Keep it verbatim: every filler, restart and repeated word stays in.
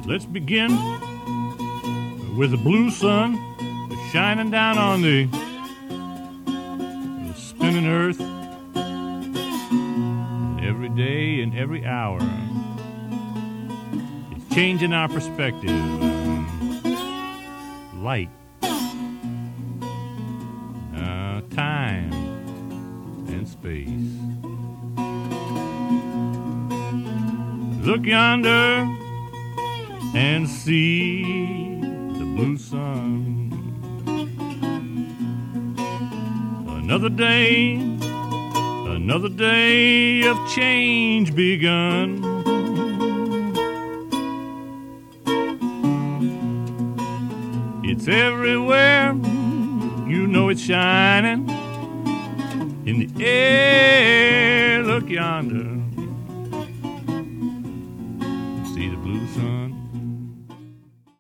Let's begin with the blue sun shining down on the, the spinning earth. And every day and every hour, it's changing our perspective. Light, uh, time, and space. Look yonder and see the blue sun. Another day, another day of change begun. It's everywhere, you know it's shining in the air. Look yonder, see the blue sun.